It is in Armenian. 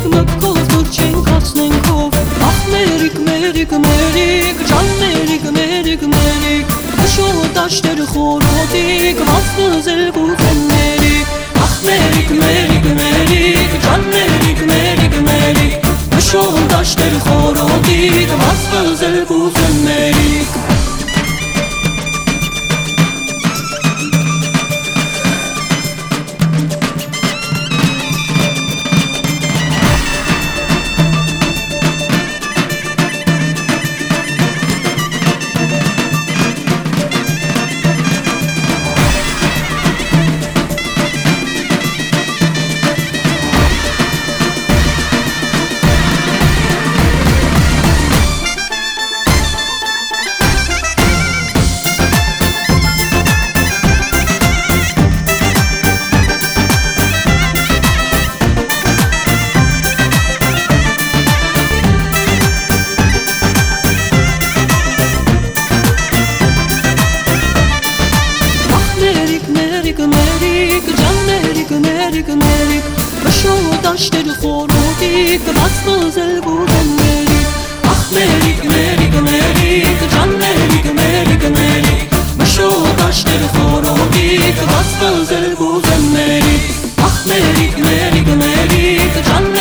մկոտ չենք հասնենքով Ախ մերիկ, մերիկ, մերիկ, ջան մերիկ, մերիկ, մերիկ Նշող դաշտեր խորոտիկ, վազվզել գուզեն մերիկ Ախ մերիկ, մերիկ, մերիկ, ջան մերիկ, մերիկ, մերիկ Նշող դաշտեր խորոտիկ, վազվզել գուզեն մերիկ Մերիկ, մերիկ, մշող դաշտեր խորոտիկ, վազվզել գուզեն մերիկ Ախ մերիկ, մերիկ, մերիկ, ջան մերիկ, մերիկ, մերիկ Մշող դաշտեր խորոտիկ, վազվզել գուզեն մերիկ Ախ մերիկ, մերիկ, մերիկ, ջան